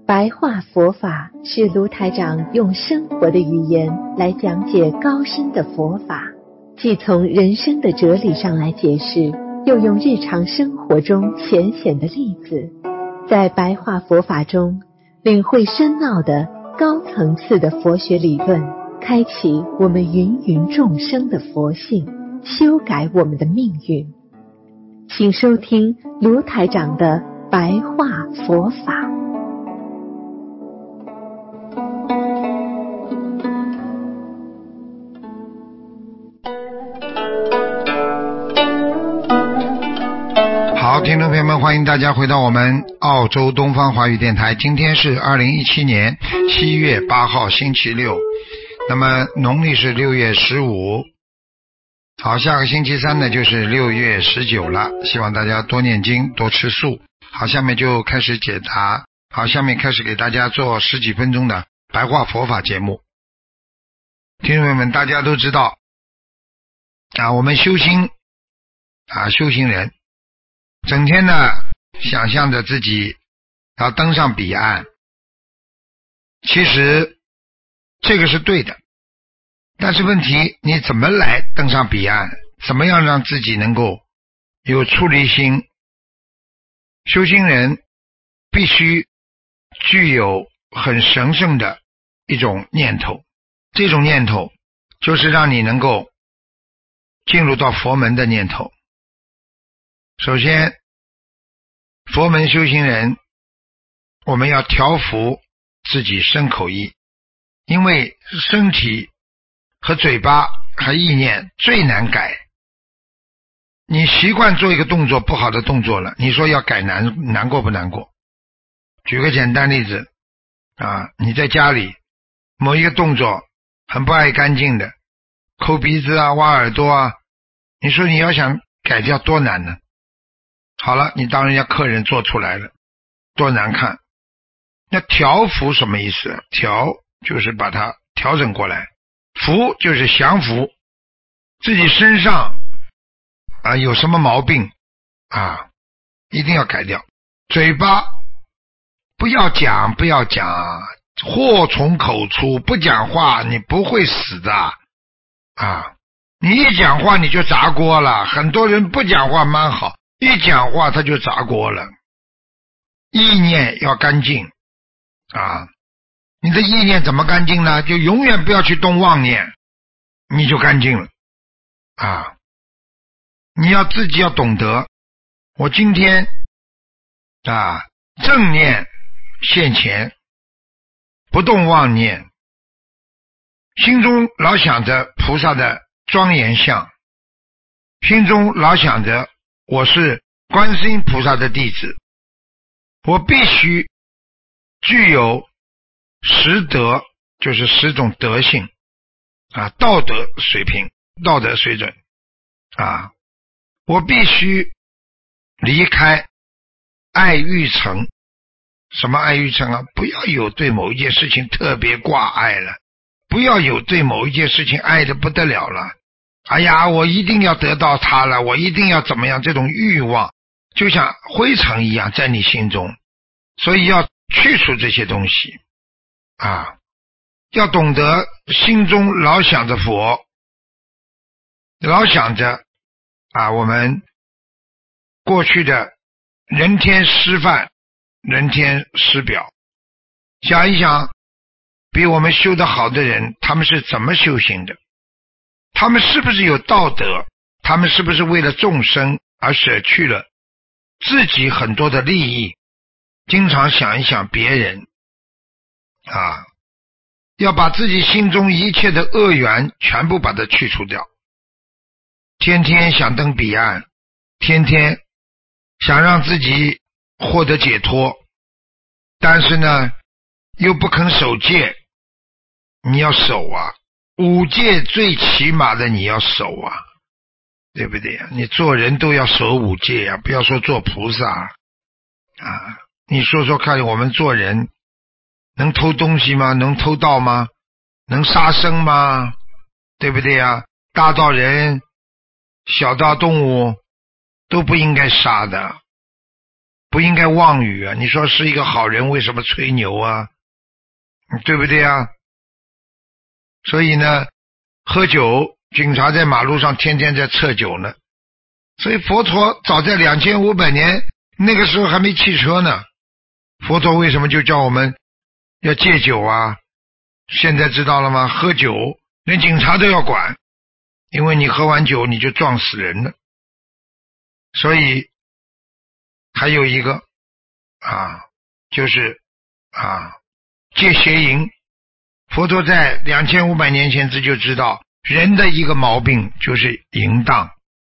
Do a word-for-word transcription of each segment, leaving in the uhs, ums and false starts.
白话佛法是卢台长用生活的语言来讲解高深的佛法，既从人生的哲理上来解释，又用日常生活中浅显的例子，在白话佛法中领会深奥的高层次的佛学理论，开启我们芸芸众生的佛性，修改我们的命运。请收听卢台长的白话佛法。 好，听众朋友们，欢迎大家回到我们澳洲东方华语电台。今天是二零一七年七月八号，星期六，那么农历是六月十五。好，下个星期三呢就是六月十九了，希望大家多念经，多吃素。好，下面就开始解答。好，下面开始给大家做十几分钟的白话佛法节目。听众朋友们，大家都知道啊，我们修心啊，修行人整天呢想象着自己要登上彼岸，其实这个是对的，但是问题你怎么来登上彼岸，怎么样让自己能够有出离心。修行人必须具有很神圣的一种念头，这种念头就是让你能够进入到佛门的念头。首先，佛门修行人我们要调伏自己身口意，因为身体和嘴巴和意念最难改。你习惯做一个动作，不好的动作了，你说要改难难过不难过？举个简单例子啊，你在家里某一个动作很不爱干净的，抠鼻子啊，挖耳朵啊，你说你要想改掉多难呢？好了，你当人家客人做出来了，多难看。那调伏什么意思？调就是把它调整过来，伏就是降服自己身上啊有什么毛病啊，一定要改掉。嘴巴不要讲，不要讲，祸从口出，不讲话你不会死的啊！你一讲话你就砸锅了，很多人不讲话蛮好，一讲话他就砸锅了。意念要干净啊！你的意念怎么干净呢？就永远不要去动妄念，你就干净了啊！你要自己要懂得，我今天啊正念现前，不动妄念，心中老想着菩萨的庄严相，心中老想着我是观世音菩萨的弟子，我必须具有十德，就是十种德性啊，道德水平，道德水准啊，我必须离开爱欲尘。什么爱欲尘啊？不要有对某一件事情特别挂爱了，不要有对某一件事情爱得不得了了。哎呀，我一定要得到它了，我一定要怎么样，这种欲望就像灰尘一样在你心中，所以要去除这些东西啊，要懂得心中老想着佛，老想着啊我们过去的人天师范，人天师表，想一想比我们修得好的人，他们是怎么修行的，他们是不是有道德，他们是不是为了众生而舍去了自己很多的利益，经常想一想别人啊，要把自己心中一切的恶缘全部把它去除掉，天天想登彼岸，天天想让自己获得解脱，但是呢又不肯守戒。你要守啊，五戒最起码的你要守啊，对不对啊？你做人都要守五戒啊，不要说做菩萨啊。你说说看，我们做人能偷东西吗？能偷盗吗？能杀生吗？对不对啊？大到人，小到动物都不应该杀的， 不应该妄语啊！你说是一个好人，为什么吹牛啊？对不对啊？所以呢，喝酒，警察在马路上天天在测酒呢。所以佛陀早在两千五百年那个时候还没汽车呢，佛陀为什么就叫我们要戒酒啊？现在知道了吗？喝酒连警察都要管，因为你喝完酒你就撞死人了。所以还有一个啊，就是啊戒邪淫。佛陀在两千五百年前这就知道人的一个毛病就是淫荡，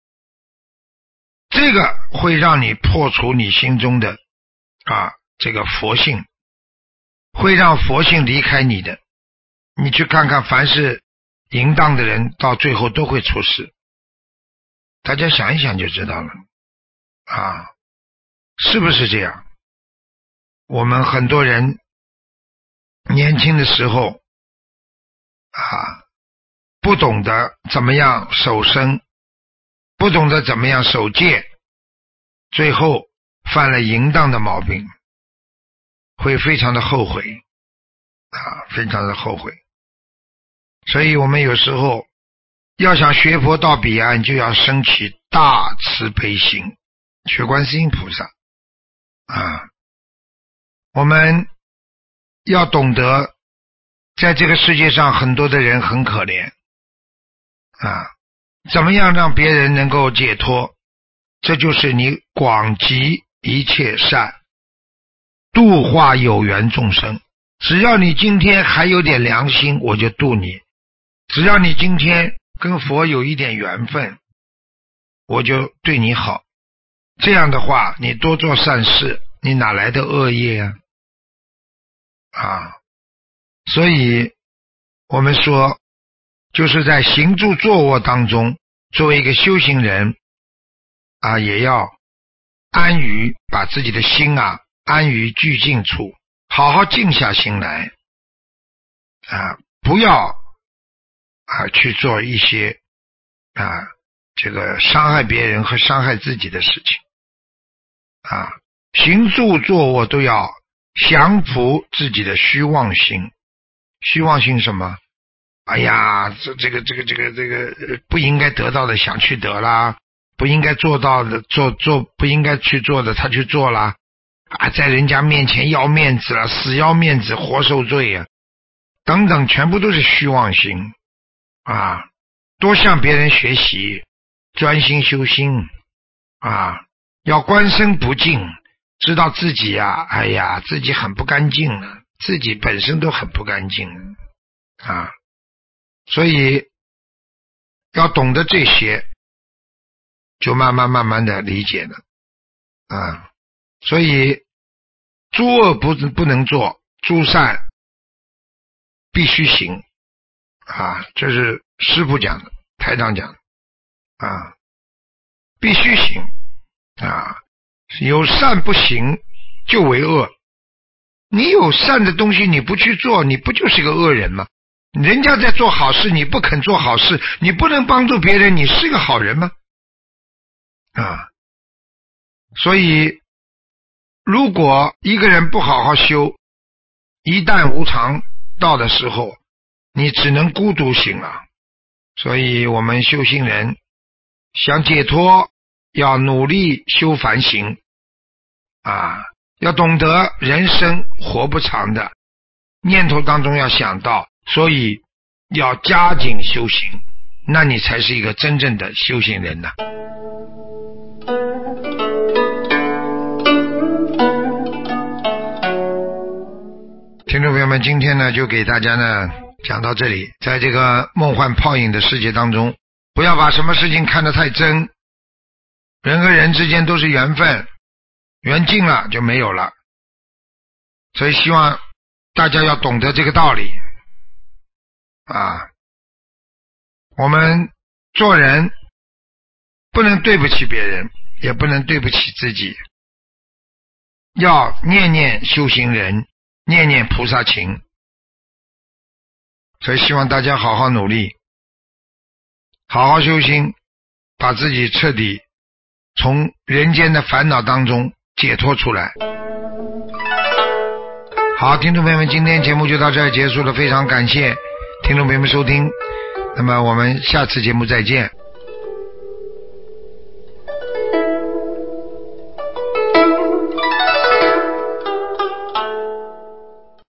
这个会让你破除你心中的啊这个佛性，会让佛性离开你的。你去看看，凡是淫荡的人到最后都会出事，大家想一想就知道了啊，是不是这样？我们很多人年轻的时候啊，不懂得怎么样守身，不懂得怎么样守戒，最后犯了淫荡的毛病，会非常的后悔啊，非常的后悔。所以我们有时候要想学佛到彼岸，就要升起大慈悲心，学观世音菩萨啊。我们要懂得，在这个世界上很多的人很可怜啊，怎么样让别人能够解脱？这就是你广集一切善，度化有缘众生。只要你今天还有点良心，我就度你；只要你今天跟佛有一点缘分，我就对你好。这样的话，你多做善事，你哪来的恶业啊？啊，所以我们说，就是在行住坐卧当中，作为一个修行人啊，也要安于把自己的心啊安于寂静处，好好静下心来啊，不要啊去做一些啊这个伤害别人和伤害自己的事情啊，行住坐卧都要降服自己的虚妄心。虚妄心什么？哎呀，这这个这个这个这个不应该得到的想去得啦，不应该做到的做做不应该去做的他去做啦，啊，在人家面前要面子了，死要面子，活受罪啊，等等，全部都是虚妄心啊！多向别人学习，专心修心啊，要观身不净，知道自己啊，哎呀，自己很不干净了，自己本身都很不干净啊，所以要懂得这些，就慢慢慢慢的理解了啊。所以诸恶不不能做，诸善必须行啊，这是师父讲的，台长讲的啊，必须行啊，有善不行就为恶。你有善的东西你不去做，你不就是个恶人吗？人家在做好事，你不肯做好事，你不能帮助别人，你是个好人吗？啊，所以如果一个人不好好修，一旦无常到的时候，你只能孤独行了。所以我们修行人想解脱，要努力修梵行啊，要懂得人生活不长的，念头当中要想到，所以要加紧修行，那你才是一个真正的修行人呐。听众朋友们，今天呢就给大家呢讲到这里。在这个梦幻泡影的世界当中，不要把什么事情看得太真，人和人之间都是缘分，缘尽了就没有了。所以希望大家要懂得这个道理啊。我们做人不能对不起别人，也不能对不起自己，要念念修行人，念念菩萨情。所以希望大家好好努力，好好修心，把自己彻底从人间的烦恼当中解脱出来。好，听众朋友们，今天节目就到这儿结束了，非常感谢听众朋友们收听，那么我们下次节目再见。